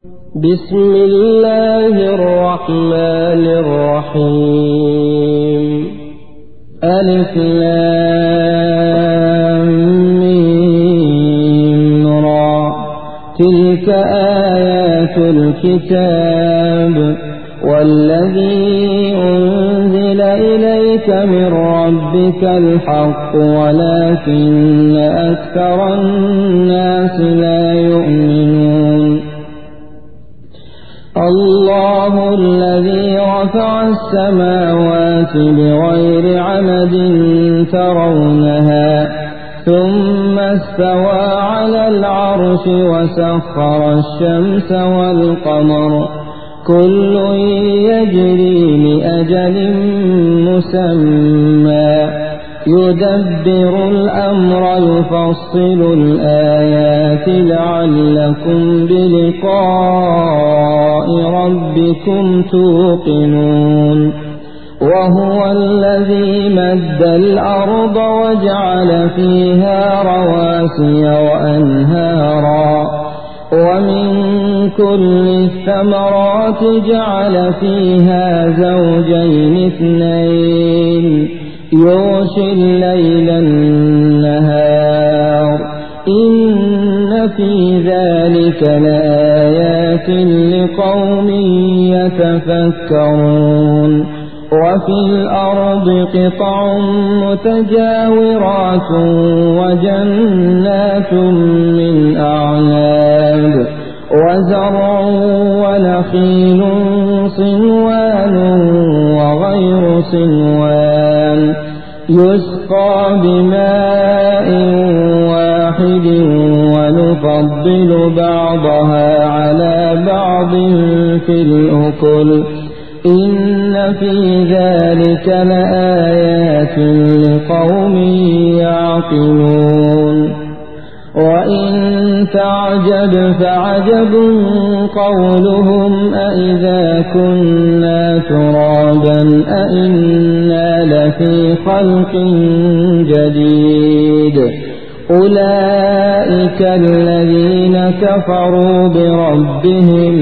بسم الله الرحمن الرحيم. ألف لام ميم را. تلك آيات الكتاب والذي أنزل إليك من ربك الحق ولكن أكثر الناس لا يؤمنون. الله الذي رفع السماوات بغير عمد ترونها ثم استوى على العرش وسخر الشمس والقمر كل يجري لأجل مسمى يدبر الأمر يفصل الآيات لعلكم بلقاء ربكم توقنون. وهو الذي مد الأرض وجعل فيها رواسي وأنهارا ومن كل الثمرات جعل فيها زوجين اثنين يغشي الليل النهار إن في ذلك لآيات لقوم يتفكرون. وفي الأرض قطع متجاورات وجنات من أعناب وزرع ونخيل صنوان وغير صنوان يسقى بماء واحد ونفضل بعضها على بعض في الأكل إن في ذلك لآيات لقوم يعقلون. وإن تعجب فعجب قولهم أإذا كنا ترابا أإنا لفي خلق جديد أولئك الذين كفروا بربهم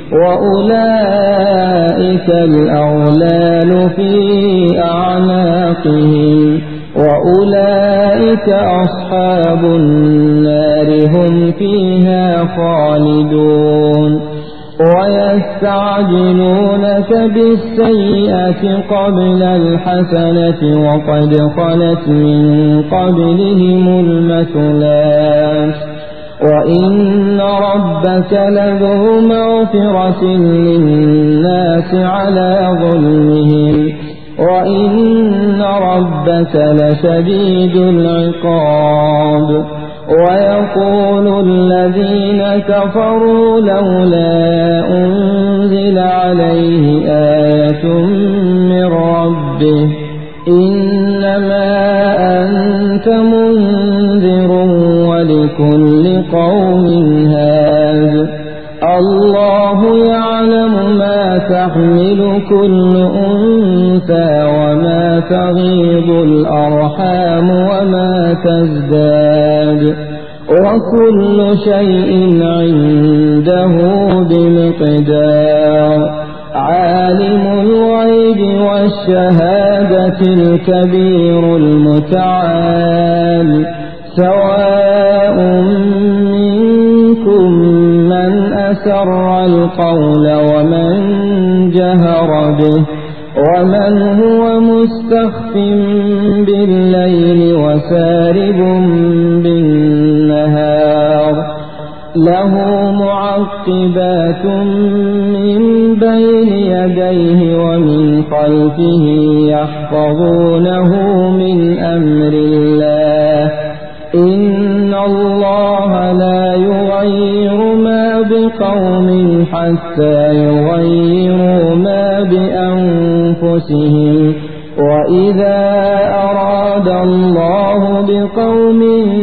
وأولئك الأغلال في أعناقهم وأولئك أصحاب النار هم فيها خالدون. ويستعجلونك بالسيئة قبل الحسنة وقد خلت من قبلهم المثلات وإن ربك لذو مغفرة للناس على ظلمهم وإن ربك لشديد العقاب. ويقول الذين كفروا لولا أنزل عليه آية من ربه إنما أنت منذر ولكل قوم هاد الله يعلم ما تحمل كل أنثى وما تغيض الأرحام وما تزداد وكل شيء عنده بمقدار. عالم الغيب والشهادة الكبير المتعال سواء منكم من أسر القول ومن جهر به ومن هو مستخف بالليل وسارب بالنهار له معقبات من بين يديه ومن خلفه يحفظونه من أمر الله إن الله لا يغير ما بقوم حتى يغيروا ما بأنفسهم وإذا أراد الله بقوم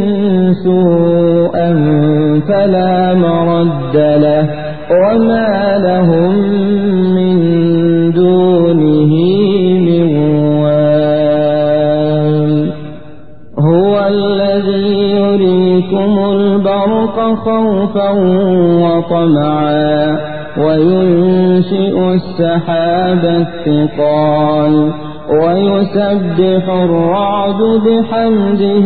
سوءا فلا مرد له وما لهم من دونه من وال. هو الذي يريكم البرق البرق خوفا وطمعا وينشئ السحاب الثقال ويسبح الرعد بحمده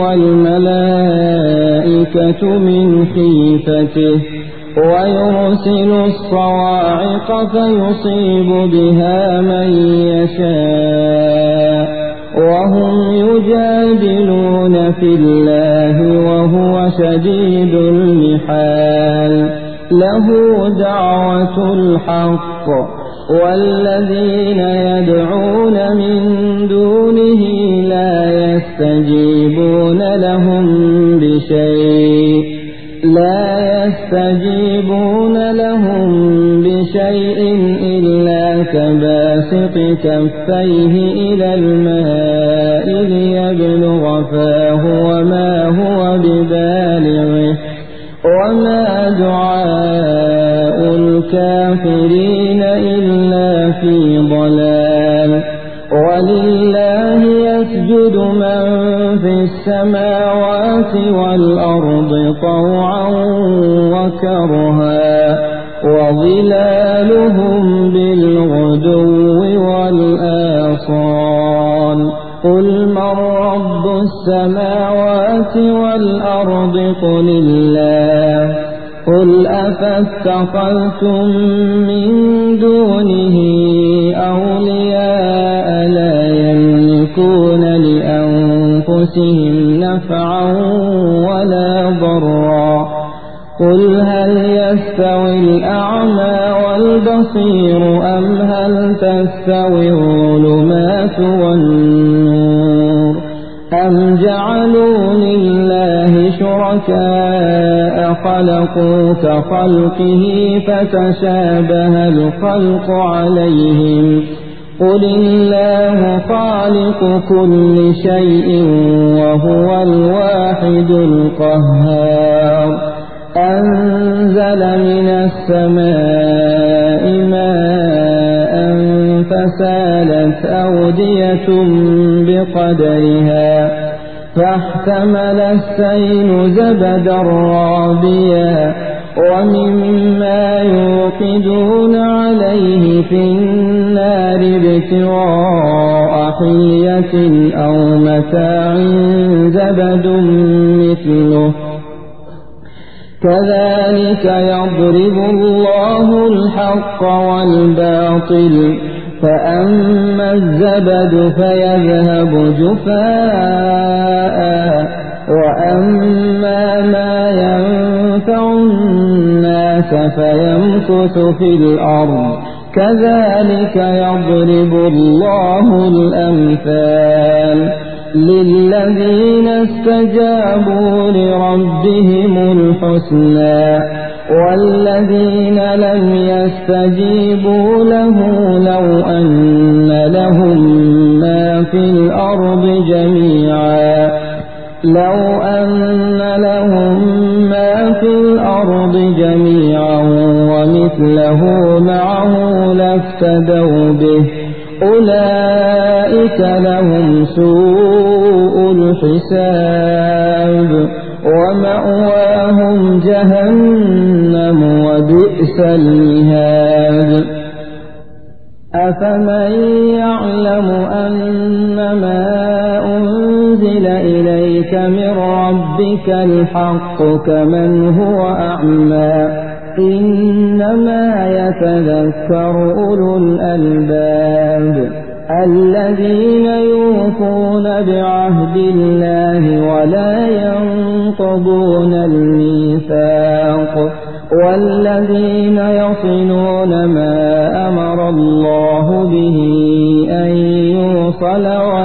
والملائكة من خيفته ويرسل الصواعق فيصيب بها من يشاء وهم يجادلون في الله وهو شديد المحال له دعوة الحق والذين يدعون من دونه لا يستجيبون لهم بشيء إلا كباسط كفيه إلى الماء ليبلغ فاه وما هو ببالغه وما دعاء الكافرين إلا في ضلال ولله يسجد من في السماوات والأرض طوعا وكرها وظلالهم بالغدو والآصال قل من رب السماوات والأرض قل الله قل أفاتخذتم من دونه أولياء لا يملكون لأنفسهم نفعا ولا ضرا قل هل يستوي الأعمى والبصير أم هل تستوي الظلمات والنور أم جعلوا لله شركاء خلقوا كخلقه فتشابه الخلق عليهم قل الله خالق كل شيء وهو الواحد القهار أنزل من السماء ماء فسالت أودية بقدرها فاحتمل السيل زبدا رابيا ومما يوقدون عليه في النار ابتغاء حلية أو متاع زبد مثله كذلك يضرب الله الحق والباطل فأما الزبد فيذهب جفاء وأما ما ينفع الناس فيمكث في الأرض كذلك يضرب الله الأمثال للذين استجابوا لربهم الحسنى والذين لم يستجيبوا له لو أن لهم ما في الأرض جميعا ومثله معه لافتدوا به أولئك لهم سوء الحساب ومأواهم جهنم وبئس المهاد أفمن يعلم أنما أنزل إليك من ربك الحق كمن هو أعمى إنما يتذكر أولو الألباب الذين يوفون بعهد الله ولا ينقضون الميثاق والذين يصلون ما أمر الله به أن يوصل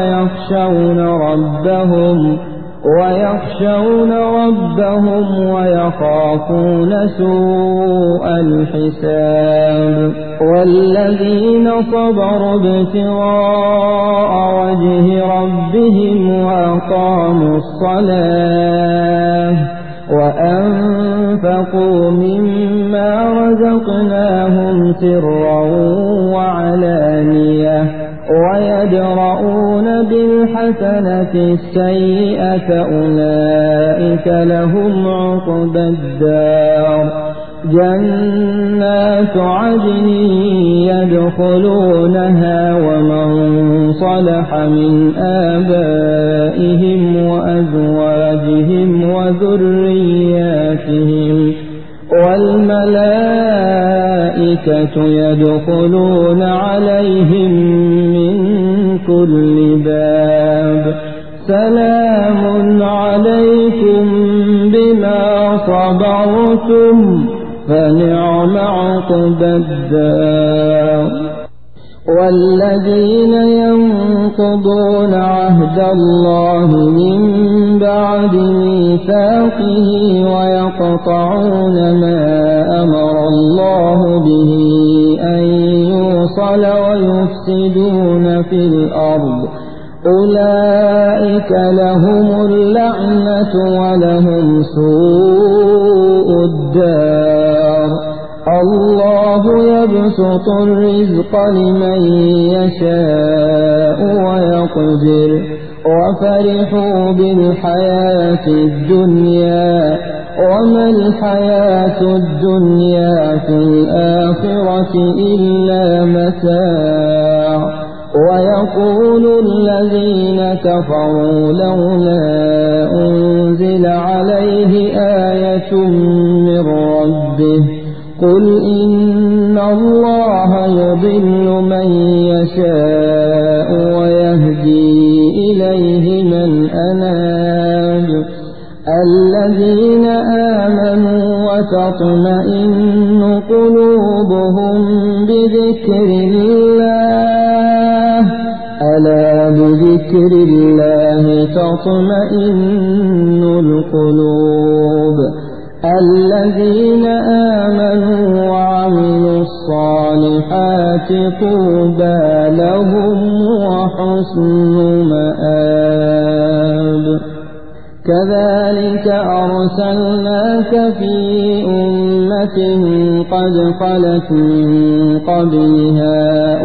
ويخشون ربهم ويخافون سوء الحساب والذين صبروا ابتغاء وجه ربهم وأقاموا الصلاة وأنفقوا مما رزقناهم سرا وعلانية ويدرؤون بالحسنة السيئة أولئك لهم عقبى الدار جنات عدن يدخلونها ومن صلح من آبائهم وأزواجهم وذرياتهم والملائكة يدخلون عليهم من كل باب سلام عليكم بما صبرتم فنعم عقبى الدار والذين ينقضون عهد الله من بعد ميثاقه ويقطعون ما أمر الله به أن يوصل ويفسدون في الأرض أولئك لهم اللعنة ولهم سوء الدار الله يبسط الرزق لمن يشاء ويقدر وفرحوا بالحياة الدنيا وما الحياة الدنيا في الآخرة إلا متاع ويقول الذين كفروا لولا أنزل عليه آية من ربه قل إن الله يضل من يشاء ويهدي إليه من أناب الذين آمنوا وتطمئن قلوبهم بذكر الله ألا بذكر الله تطمئن القلوب الذين آمنوا وعملوا الصالحات طوبى لهم وحسن مآب كذلك أرسلناك في أمة قد خلت من قبلها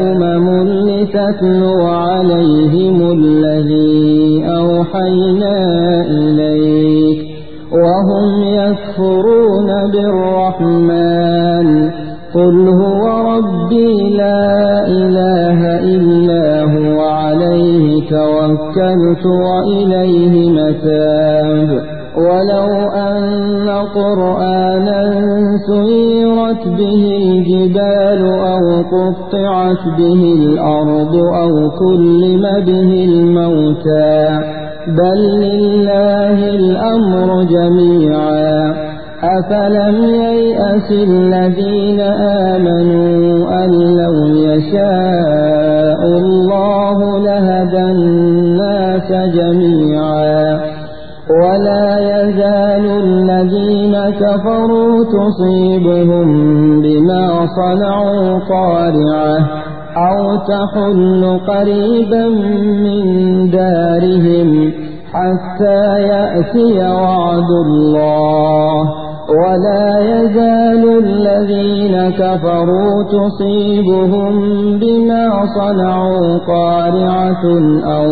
لتتلو عليهم الذي أوحينا إليك وهم يكفرون بالرحمن قل هو ربي لا إله إلا هو عليه توكلت وإليه متاب ولو أن قرآنا سيرت به الجبال أو قطعت به الأرض أو كلم به الموتى بل لله الأمر جميعا أفلم ييأس الذين آمنوا أن لو يشاء الله لهدى الناس جميعا ولا يزال الذين كفروا تصيبهم بما صنعوا قارعة أو تحل قريبا من دارهم حتى يأتي وعد الله ولا يزال الذين كفروا تصيبهم بما صنعوا قارعة أو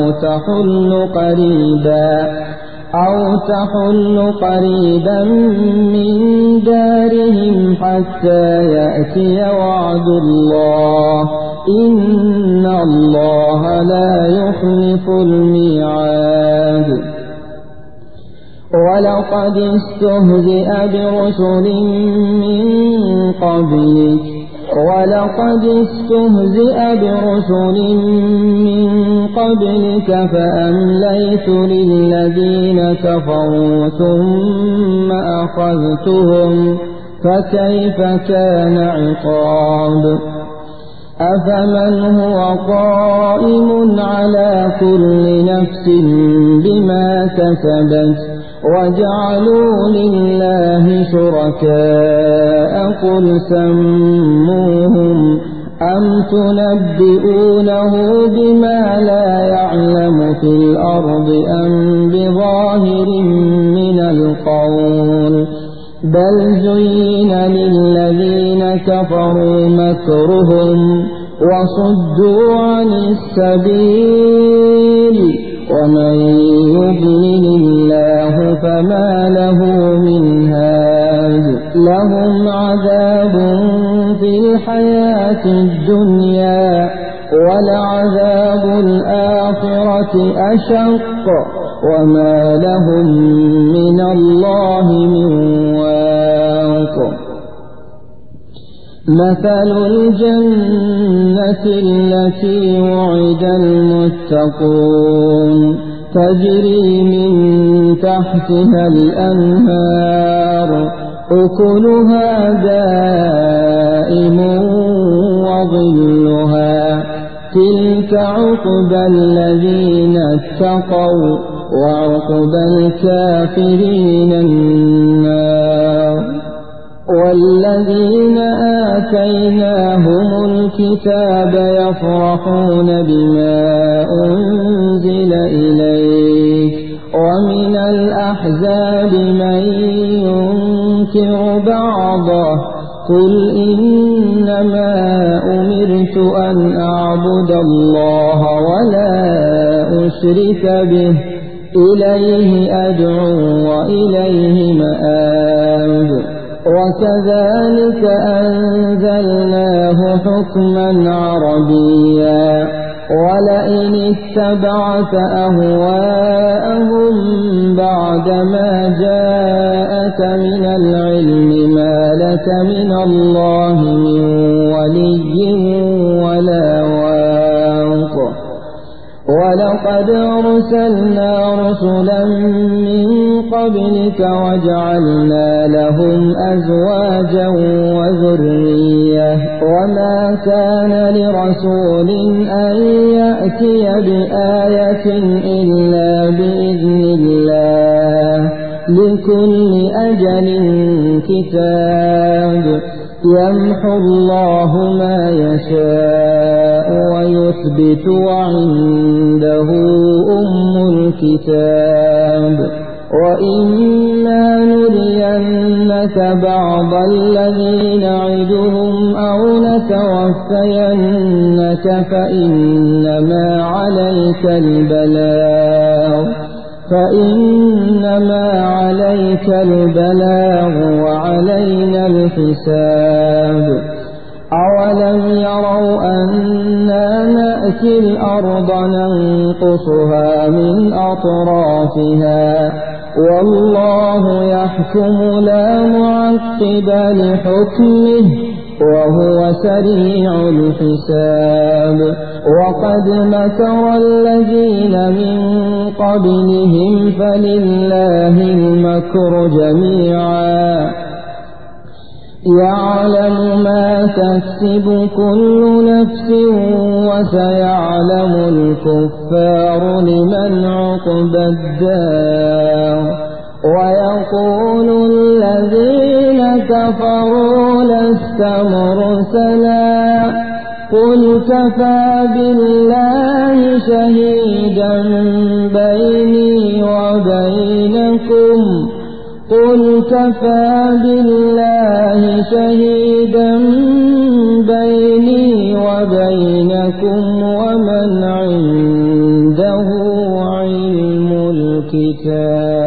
تحل قريبا من دارهم حتى يأتي وعد الله إن الله لا يخلف الميعاد ولقد استهزئ برسل من قبلك فأمليت للذين كفروا ثم أخذتهم فكيف كان عقاب أفمن هو قائم على كل نفس بما كسبت وجعلوا لله شركاء قل سموهم أم تنبئونه بما لا يعلم في الأرض أم بظاهر من القول بل زين للذين كفروا مكرهم وصدوا عن السبيل ومن يضلل الله فما له من هاد لهم عذاب في الحياة الدنيا ولعذاب الآخرة أشق وما لهم من الله من واق مثل الجنة التي وعد المتقون تجري من تحتها الأنهار أكلها دائم وظلها تلك عقبى الذين اتقوا وعقبى الكافرين النار والذين آتيناهم الكتاب يفرحون بما أنزل إليك ومن الأحزاب من ينكر بعضه قل إنما أمرت أن أعبد الله ولا أشرك به إليه أدعو وإليه مآب وكذلك أنزلناه حكما عربيا ولئن اتبعت أهواءهم بعدما جاءك من العلم ما لك من الله من ولي ولا واق ولقد أرسلنا رسلا من قبلك وجعلنا لهم أزواجا وذرية وما كان لرسول أن يأتي بآية إلا بإذن الله لكل أجل كتاب يمحو الله ما يشاء ويثبت وعنده أم الكتاب وإما نرينك بعض الذي نعدهم أو نتوفينك فإنما عليك البلاغ وعلينا الحساب أولم يروا أنا نأتي الأرض ننقصها من أطرافها والله يحكم لا معقب لحكمه وهو سريع الحساب وقد مكر الذين من قبلهم فلله المكر جميعا يعلم ما تكسب كل نفس وسيعلم الكفار لمن عقبى الدار ويقول الذين كفروا لست مرسلا قل كفى بالله شهيدا بيني وبينكم ومن عنده علم الكتاب